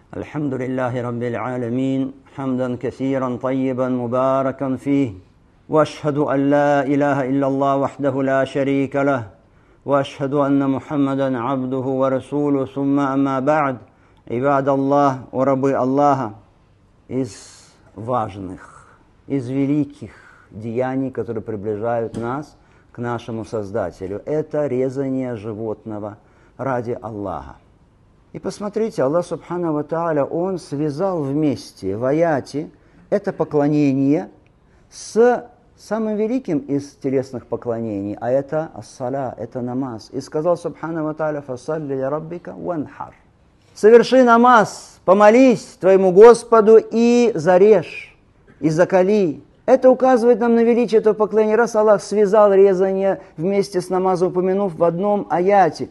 الحمد لله رب العالمين حمدا كثيرا طيبا مباركا فيه واشهد ان لا اله الا الله وحده لا شريك له واشهد ان محمدا عبده ورسوله ثم اما بعد عباد الله ورабы Аллаха. Из важных, из великих деяний, которые приближают нас к нашему Создателю, это резание животного ради Аллаха. И посмотрите, Аллах Субхану ва Тааля, Он связал вместе в аяте это поклонение с самым великим из телесных поклонений, а это ас-саля, это намаз. И сказал Субхану ва Тааля: «Фасалли ля раббика ванхар». Соверши намаз, помолись твоему Господу и зарежь, и закали. Это указывает нам на величие этого поклонения. Раз Аллах связал резание вместе с намазом, упомянув в одном аяте.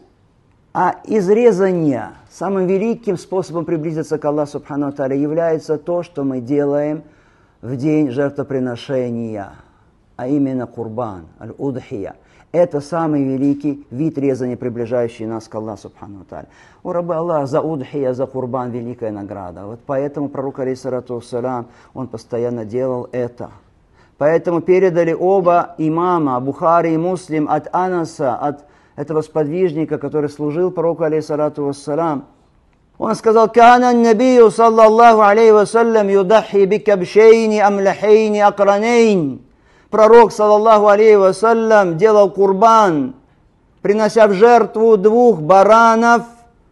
А из резания самым великим способом приблизиться к Аллаху Субхану ва Тааля является то, что мы делаем в день жертвоприношения, а именно курбан, аль-удхия. Это самый великий вид резания, приближающий нас к Аллаху Субхану ва Тааля. У рабы Аллаха за удхия, за курбан великая награда. Вот поэтому пророк, алейхиссалату вассалям, он постоянно делал это. Поэтому передали оба имама, Бухари и Муслим, от Анаса, от этого сподвижника, который служил пророку, алейхиссалату вассалям. Он сказал: «Кана набию, саллаллаху алейхи вассалям, юдахи бикабшейни амляхейни акранейн». Пророк, саллаллаху алейхи вассалям, делал курбан, принося в жертву двух баранов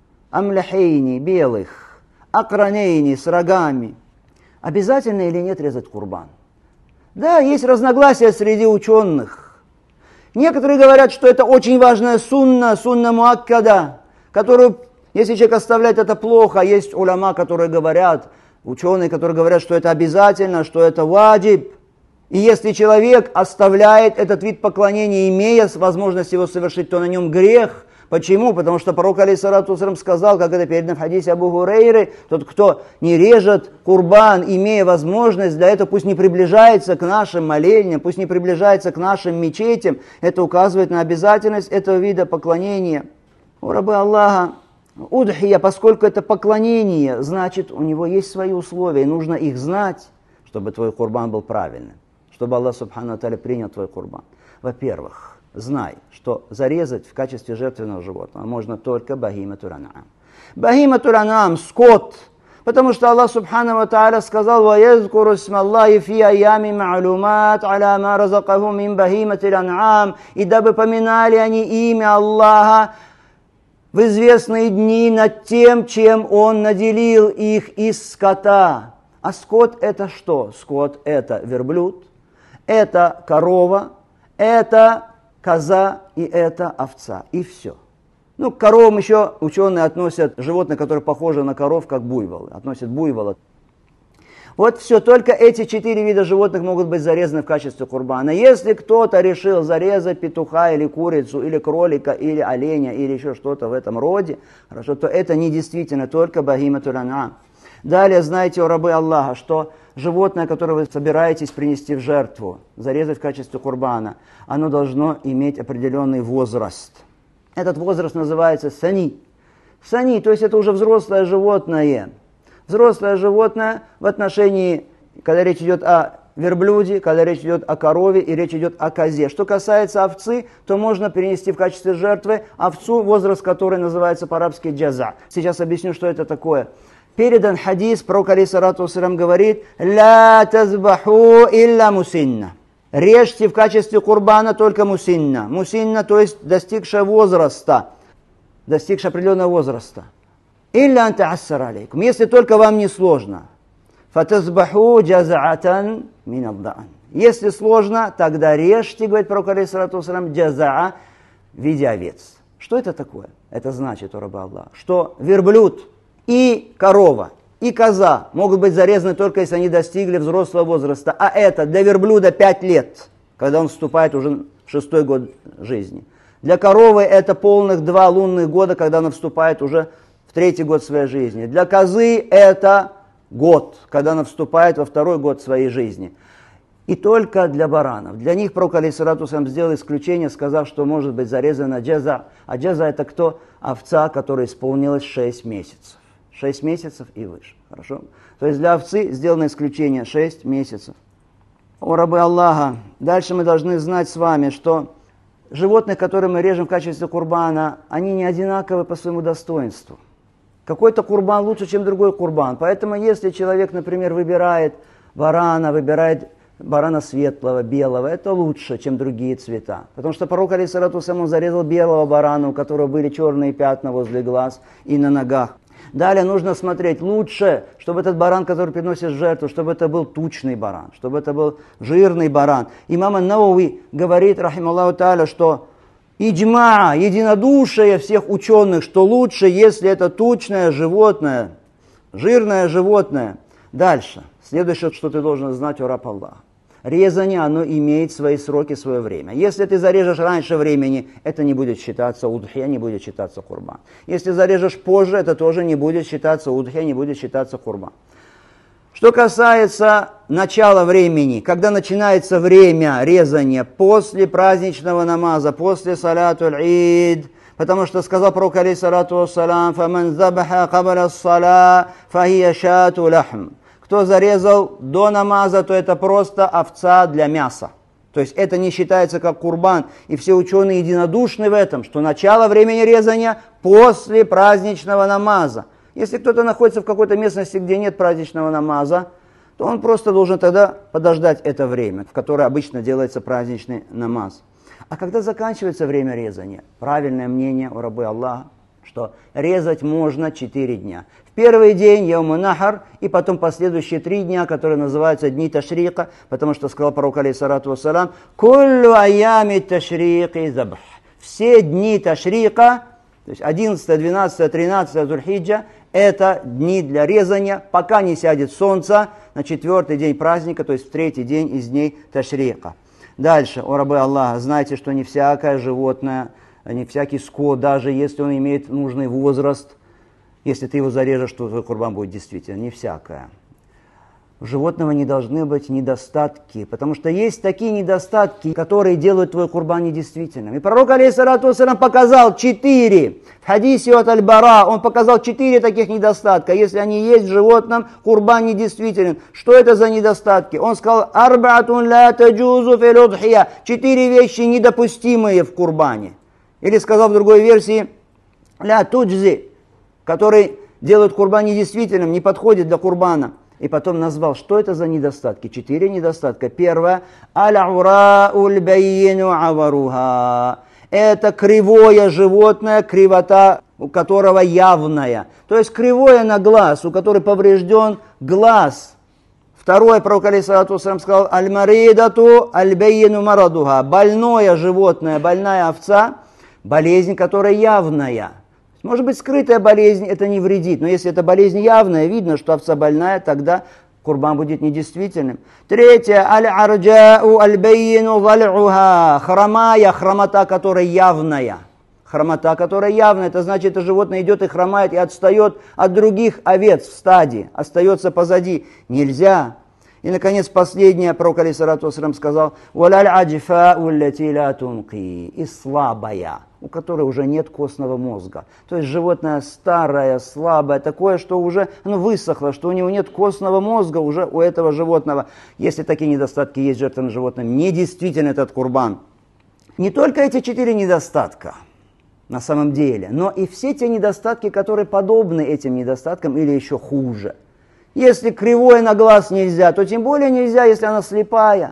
амляхейни, белых, акранейни, с рогами. Обязательно или нет резать курбан? Да, есть разногласия среди ученых. Некоторые говорят, что это очень важная сунна муаккада, которую, если человек оставляет, это плохо. Есть уляма, которые говорят, ученые, которые говорят, что это обязательно, что это ваджиб. И если человек оставляет этот вид поклонения, имея возможность его совершить, то на нем грех. Почему? Потому что пророк, алейхиссалату вассалям, сказал, как это передано в хадисе Абу Хурейры: тот, кто не режет курбан, имея возможность для этого, пусть не приближается к нашим молельням, пусть не приближается к нашим мечетям. Это указывает на обязательность этого вида поклонения. У рабы Аллаха, удхия, поскольку это поклонение, значит, у него есть свои условия, и нужно их знать, чтобы твой курбан был правильным, чтобы Аллах Субхану ва Тааля принял твой курбан. Во-первых, знай, что зарезать в качестве жертвенного животного можно только бахиматуль ан'ам. Бахиматуль ан'ам, скот. Потому что Аллах Субхану ва Тааля сказал: «Ваязкуру исмаллахи фи аями ма'лумат аля ма разакахум мин бахиматуль ан'ам». И дабы поминали они имя Аллаха в известные дни над тем, чем Он наделил их из скота. А скот это что? Скот это верблюд, это корова, это коза и это овца. И все. Ну, к коровам еще ученые относят животные, которые похожи на коров, как буйволы. Относят буйвола. Вот все, только эти 4 вида животных могут быть зарезаны в качестве курбана. Если кто-то решил зарезать петуха или курицу, или кролика, или оленя, или еще что-то в этом роде, хорошо, то это не действительно только бахиматуль ан'ам. Далее, знаете, у рабы Аллаха, что животное, которое вы собираетесь принести в жертву, зарезать в качестве курбана, оно должно иметь определенный возраст. Этот возраст называется сани. Сани, то есть это уже взрослое животное. Взрослое животное в отношении, когда речь идет о верблюде, когда речь идет о корове и речь идет о козе. Что касается овцы, то можно перенести в качестве жертвы овцу, возраст которой называется по-арабски джаза. Сейчас объясню, что это такое. Передан хадис, пророк, алейхиссалату вассалям, говорит: «Ля тазбаху илля мусинна». Режьте в качестве курбана только мусинна. Мусинна, то есть достигшая возраста, достигшая определенного возраста. Илля анта ассар алейкум, если только вам не сложно. Фатазбаху джазаатан мин аддаан. Если сложно, тогда режьте, говорит пророк, алейхиссалату вассалям, джазаа в виде овец. Что это такое? Это значит, у раба Аллаха, что верблюд и корова, и коза могут быть зарезаны только если они достигли взрослого возраста. А это для верблюда 5 лет, когда он вступает уже в 6-й год жизни. Для коровы это полных 2 лунных года, когда она вступает уже в 3-й год своей жизни. Для козы это год, когда она вступает во 2-й год своей жизни. И только для баранов. Для них пророк, алейхиссалату вассалям, сделал исключение, сказав, что может быть зарезана джаза. А джаза это кто? Овца, которой исполнилось 6 месяцев. 6 месяцев и выше. Хорошо? То есть для овцы сделано исключение 6 месяцев. О рабы Аллаха, дальше мы должны знать с вами, что животных, которые мы режем в качестве курбана, они не одинаковы по своему достоинству. Какой-то курбан лучше, чем другой курбан. Поэтому если человек, например, выбирает барана светлого, белого, это лучше, чем другие цвета. Потому что пророк, алейхиссалату вассалям, он зарезал белого барана, у которого были черные пятна возле глаз и на ногах. Далее нужно смотреть лучше, чтобы этот баран, который приносит жертву, чтобы это был тучный баран, чтобы это был жирный баран. Имам ан-Навави говорит, рахималлаху тааля, что иджма, единодушие всех ученых, что лучше, если это тучное животное, жирное животное. Дальше. Следующее, что ты должен знать, о раб Аллаха. Резание, оно имеет свои сроки, свое время. Если ты зарежешь раньше времени, это не будет считаться удхия, не будет считаться курбан. Если зарежешь позже, это тоже не будет считаться удхия, не будет считаться курбан. Что касается начала времени, когда начинается время резания после праздничного намаза, после салятуль-ид, потому что сказал пророк, алейхиссалату вассалям, «Фаман забаха кабаля ссала, фахия шату лахм». Кто зарезал до намаза, то это просто овца для мяса. То есть это не считается как курбан. И все ученые единодушны в этом, что начало времени резания после праздничного намаза. Если кто-то находится в какой-то местности, где нет праздничного намаза, то он просто должен тогда подождать это время, в которое обычно делается праздничный намаз. А когда заканчивается время резания? Правильное мнение у рабы Аллаха, что резать можно 4 дня. Первый день Яум-ан-Нахар, и потом последующие 3 дня, которые называются дни ташрика, потому что сказал пророк, алейхиссалату вассалям, «Куллю аями ташрики забх». Все дни ташрика, то есть 11, 12, 13 Зульхиджа, это дни для резания, пока не сядет солнце на 4-й день праздника, то есть в 3-й день из дней ташрика. Дальше, о рабы Аллаха, знайте, что не всякое животное, не всякий скот, даже если он имеет нужный возраст, если ты его зарежешь, то твой курбан будет действительно не всякое. У животного не должны быть недостатки, потому что есть такие недостатки, которые делают твой курбан недействительным. И пророк, алейхиссалату вассалям, показал 4. В хадисе от Аль-Бара он показал 4 таких недостатка. Если они есть в животном, курбан недействителен. Что это за недостатки? Он сказал, «Арбаатун ла таджузу фил удхия». 4 вещи недопустимые в курбане. Или сказал в другой версии, «Ля туджзи», который делают курбан недействительным, не подходит для курбана. И потом назвал, что это за недостатки. 4 недостатка. Первое. Аль-урау байину аваруха. Это кривое животное, кривота у которого явная. То есть кривое на глаз, у которого поврежден глаз. Второе, пророк, алейхиссалату вассалям, сказал, аль-маридату аль-байину марадуха. Больное животное, больная овца, болезнь, которая явная. Может быть, скрытая болезнь это не вредит, но если это болезнь явная, видно, что овца больная, тогда курбан будет недействительным. Третье, аль-арджау аль-байину валь'уха, хромая, хромота, которая явная. Хромота, которая явная, это значит, это животное идет и хромает, и отстает от других овец в стаде, остается позади. Нельзя. И, наконец, последнее, пророк, алейхиссалату вассалям, сказал, «Валяль аджфау лати ла тунки», и слабая, у которой уже нет костного мозга. То есть животное старое, слабое, такое, что уже оно высохло, что у него нет костного мозга уже у этого животного. Если такие недостатки есть в жертвенном животном, недействителен этот курбан. Не только эти 4 недостатка на самом деле, но и все те недостатки, которые подобны этим недостаткам или еще хуже. Если кривое на глаз нельзя, то тем более нельзя, если она слепая.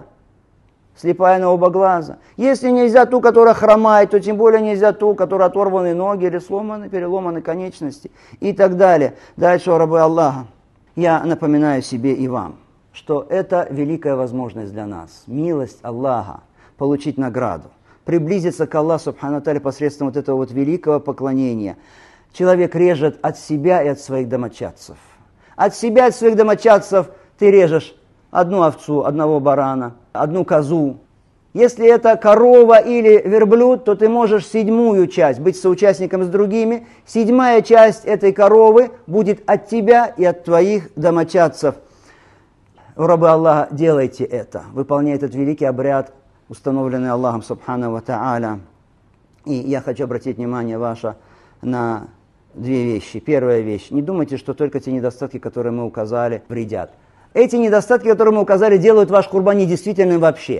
Слепая на оба глаза. Если нельзя ту, которая хромает, то тем более нельзя ту, у которой оторваны ноги или сломаны, переломаны конечности и так далее. Дальше, о рабы Аллаха, я напоминаю себе и вам, что это великая возможность для нас, милость Аллаха, получить награду, приблизиться к Аллаху субхану тааля посредством вот этого вот великого поклонения. Человек режет от себя и от своих домочадцев. От себя, от своих домочадцев ты режешь одну овцу, одного барана, одну козу. Если это корова или верблюд, то ты можешь 7-ю часть быть соучастником с другими. 7-я часть этой коровы будет от тебя и от твоих домочадцев. Рабы Аллаха, делайте это. Выполняйте этот великий обряд, установленный Аллахом субхану ва тааля. И я хочу обратить внимание ваше на две вещи. Первая вещь. Не думайте, что только те недостатки, которые мы указали, вредят. Эти недостатки, которые мы указали, делают ваш курбан недействительным вообще.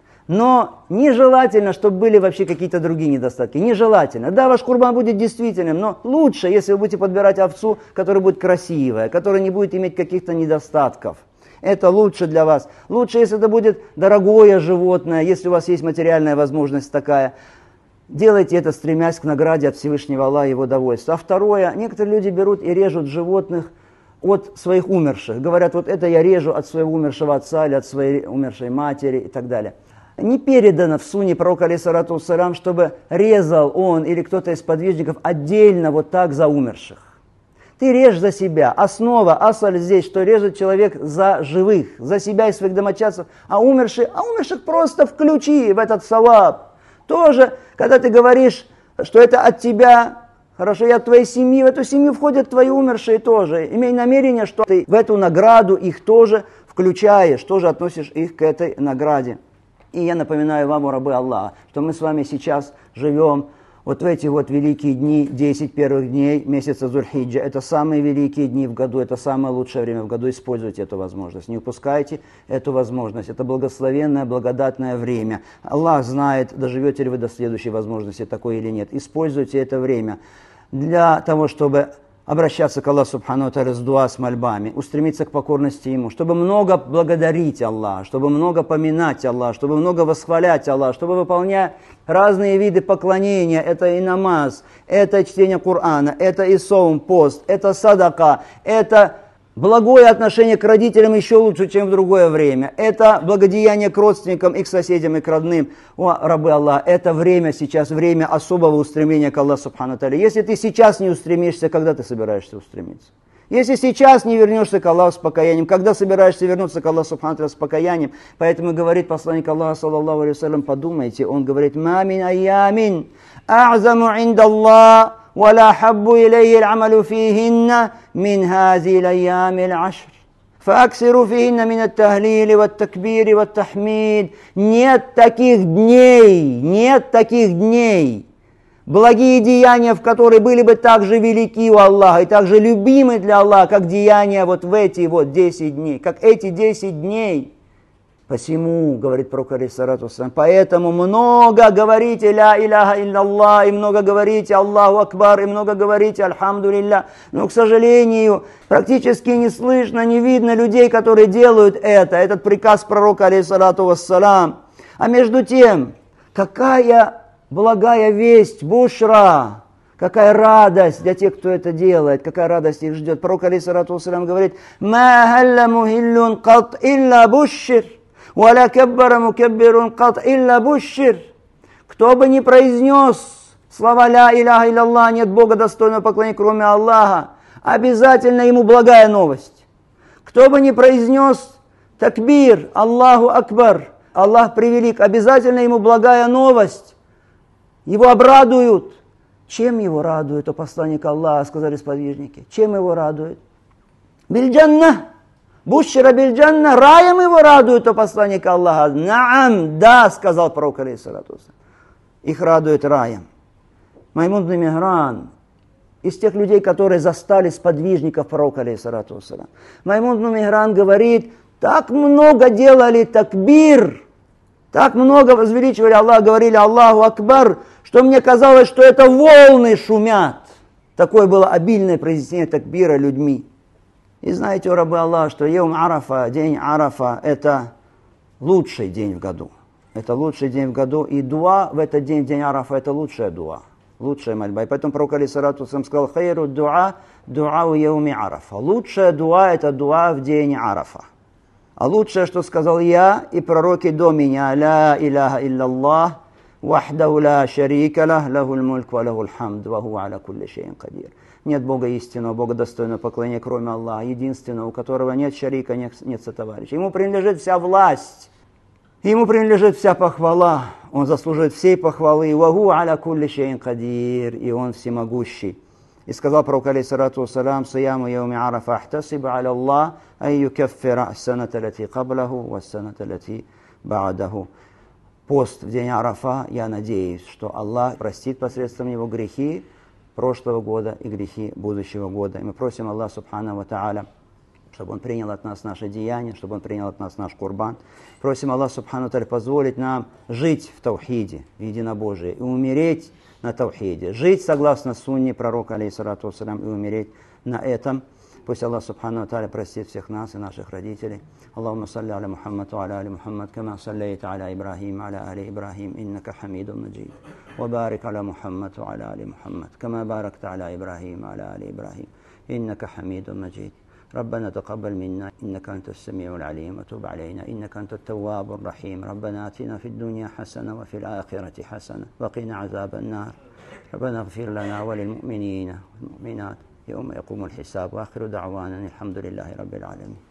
Но нежелательно, чтобы были вообще какие-то другие недостатки. Нежелательно. Да, ваш курбан будет действительным, но лучше, если вы будете подбирать овцу, которая будет красивая, которая не будет иметь каких-то недостатков. Это лучше для вас. Лучше, если это будет дорогое животное, если у вас есть материальная возможность такая. Делайте это, стремясь к награде от Всевышнего Аллаха и его довольства. А второе, некоторые люди берут и режут животных от своих умерших. Говорят, вот это я режу от своего умершего отца или от своей умершей матери и так далее. Не передано в сунне пророка алейхиссалату вассалям, чтобы резал он или кто-то из подвижников отдельно вот так за умерших. Ты режь за себя. Основа, асаль здесь, что режет человек за живых, за себя и своих домочадцев, а умерших просто включи в этот саваб. Тоже, когда ты говоришь, что это от тебя, хорошо, и от твоей семьи, в эту семью входят твои умершие тоже. Имей намерение, что ты в эту награду их тоже включаешь, тоже относишь их к этой награде. И я напоминаю вам, рабы Аллаха, что мы с вами сейчас живем вот в эти вот великие дни, 10 первых дней месяца Зуль-Хиджа. Это самые великие дни в году, это самое лучшее время в году. Используйте эту возможность, не упускайте эту возможность. Это благословенное, благодатное время. Аллах знает, доживете ли вы до следующей возможности, такой или нет. Используйте это время для того, чтобы обращаться к Аллаху Субхану ва Тааля с дуа, с мольбами, устремиться к покорности Ему, чтобы много благодарить Аллаха, чтобы много поминать Аллаха, чтобы много восхвалять Аллаха, чтобы выполнять разные виды поклонения. Это и намаз, это чтение Корана, это и саум, пост, это садака, это благое отношение к родителям еще лучше, чем в другое время. Это благодеяние к родственникам и к соседям, и к родным. О, рабы Аллаха, это время сейчас, время особого устремления к Аллаху Субхану ва Тааля. Если ты сейчас не устремишься, когда ты собираешься устремиться? Если сейчас не вернешься к Аллаху с покаянием, когда собираешься вернуться к Аллаху Субхану ва Тааля с покаянием? Поэтому говорит посланник Аллаха, саллаллаху алейхи ва саллям, подумайте, он говорит, «Ма мин айямин а'заму инда Аллах, ولا حب إليه العمل فيهن من هذه الأيام العشر فأكثروا فيهن من التهليل والتكبير والتحميد». Нет таких дней, благие деяния, в которые были бы так же велики у Аллаха и так же любимы для Аллаха, как деяния вот в эти вот 10 дней, как эти 10 дней. Посему, говорит пророк алейхиссалату вассалям, поэтому много говорите ля иляха илляллах, и много говорите Аллаху Акбар, и много говорите Альхамдулилля. Но, к сожалению, практически не слышно, не видно людей, которые делают это, этот приказ пророка алейхиссалату вассалям. А между тем, какая благая весть, бушра, какая радость для тех, кто это делает, какая радость их ждет. Пророк алейхиссалату вассалям говорит, «Ма халла мухиллун кат илля бушшир». «Валя каббара мукаббирун кат илля бушшир». Кто бы ни произнес слова «Ля иляха илляллах», нет Бога достойного поклонения, кроме Аллаха, обязательно ему благая новость. Кто бы ни произнес такбир, Аллаху Акбар, Аллах превелик, обязательно ему благая новость. Его обрадуют. Чем его радует, о посланник Аллаха, сказали сподвижники? Чем его радует? Биль-джанна. Бушшира биль-джанна, раем его радует, о посланник Аллаха. Наам, да, сказал пророк алейхиссалату вассалям. Их радует раем. Маймун ибн Мигран, из тех людей, которые застали сподвижников пророка алейхиссалату вассалям. Маймун ибн Мигран говорит, так много делали такбир, так много возвеличивали Аллах, говорили Аллаху Акбар, что мне казалось, что это волны шумят. Такое было обильное произнесение такбира людьми. И знаете, о рабы Аллаха, что Йом Арафа, день Арафа, это лучший день в году. Это лучший день в году. И дуа в этот день, день Арафа, это лучшая дуа. Лучшая мольба. И поэтому пророк алейхиссалату вассалям сказал, «Хайру дуа, дуа у Йоми Арафа». Лучшая дуа, это дуа в день Арафа. А лучшее, что сказал я и пророки до меня, «Ля иляха илляллах, вахдаху ла шарика лах, лахуль мульк ва лахуль хамд, ва хуа аля кулли шейин кадир». Нет Бога истинного, Бога достойного поклонения, кроме Аллаха, единственного, у которого нет шарика, нет сотоварища. Ему принадлежит вся власть, ему принадлежит вся похвала, он заслуживает всей похвалы. «Ваху аля кулли шейин кадир», и он всемогущий. И сказал пророк алейхиссалату вассалям, «Сияму яуми арафа ахтасибу аля Аллах, ан юкаффира ас-саната лати каблаху вас-саната лати ба'даху». Пост в день Арафа, я надеюсь, что Аллах простит посредством него грехи прошлого года и грехи будущего года. И мы просим Аллаха Субхану ва Тааля, чтобы Он принял от нас наши деяния, чтобы Он принял от нас наш курбан. Просим Аллаха Субхану ва Тааля позволить нам жить в таухиде, в единобожии, и умереть на таухиде. Жить согласно сунне пророка, алейхиссалату вассалям, и умереть на этом. Пусть Аллах Субхану ва Тааля простит всех нас и наших родителей. Аллахумма салли аля Мухаммад ва аля али Мухаммад, кама саллейта аля Ибрахим, аля али Ибрахим, иннака хамидун маджид. Ва барик аля Мухаммад ва аля али Мухаммад, кама баракта аля Ибрахим, аля али Ибрахим, иннака хамидун маджид. ربنا تقبل منا إنك أنت السميع العليم وتب علينا إنك أنت التواب الرحيم ربنا آتنا في الدنيا حسنة وفي الآخرة حسنة وقنا عذاب النار ربنا اغفر لنا وللمؤمنين والمؤمنات يوم يقوم الحساب وآخر دعوانا الحمد لله رب العالمين.